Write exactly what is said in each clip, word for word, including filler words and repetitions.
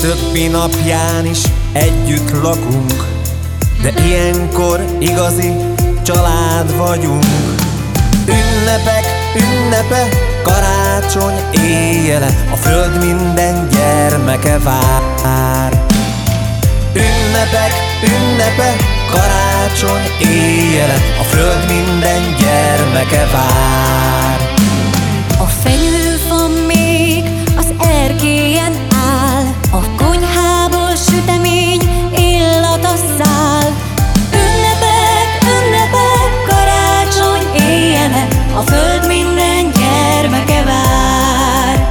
többi napján is együtt lakunk, de ilyenkor igazi család vagyunk. Ünnepek, ünnepe, karácsony éjjele, a föld minden gyermeke vár. Ünnepek, ünnepe, karácsony éjjele, a föld minden gyermeke vár. A fenyőfa még az erkélyen áll, a konyhából sütemény illata száll. Ünnepek, ünnepek, karácsony éjjele, a föld minden gyermeke vár.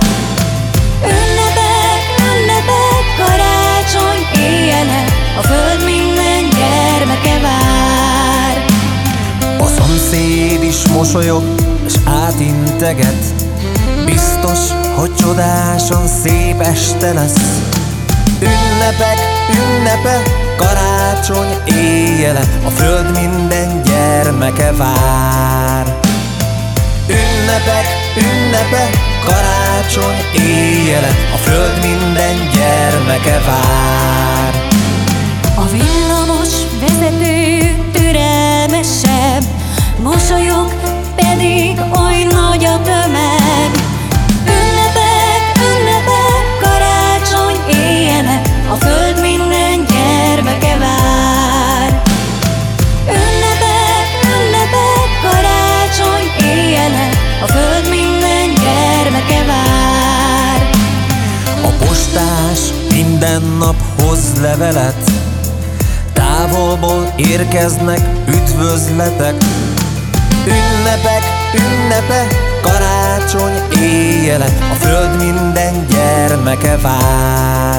Ünnepek, ünnepek, karácsony éjjele, a föld minden gyermeke vár. A szomszéd is mosolyog és átinteget, biztos, hogy csodásan szép este lesz. Ünnepek, ünnepe, karácsony éjjele, a föld minden gyermeke vár. Ünnepek, ünnepe, karácsony éjjele, a föld minden gyermeke vár. A villamos vezető türelmesebb, mosolyog, pedig oly nagy a tömeg. Ünnepek, ünnepek, karácsony éjjele, a föld minden gyermeke vár. Ünnepek, ünnepek, karácsony éjjele, a föld minden gyermeke vár. A postás minden nap hoz levelet, távolból érkeznek üdvözletek. Ünnepek, ünnepe, karácsony éjjele, a föld minden gyermeke vár.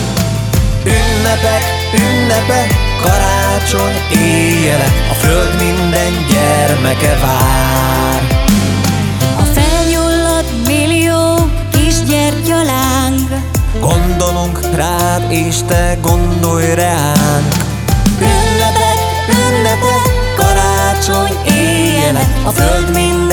Ünnepek, ünnepe, karácsony éjjele, a föld minden gyermeke vár. A felnyulladt millió kis gyertyaláng, gondolunk rád, és te gondolj ránk. Ünnepek, ünnepe, karácsony éjjele, a föld minden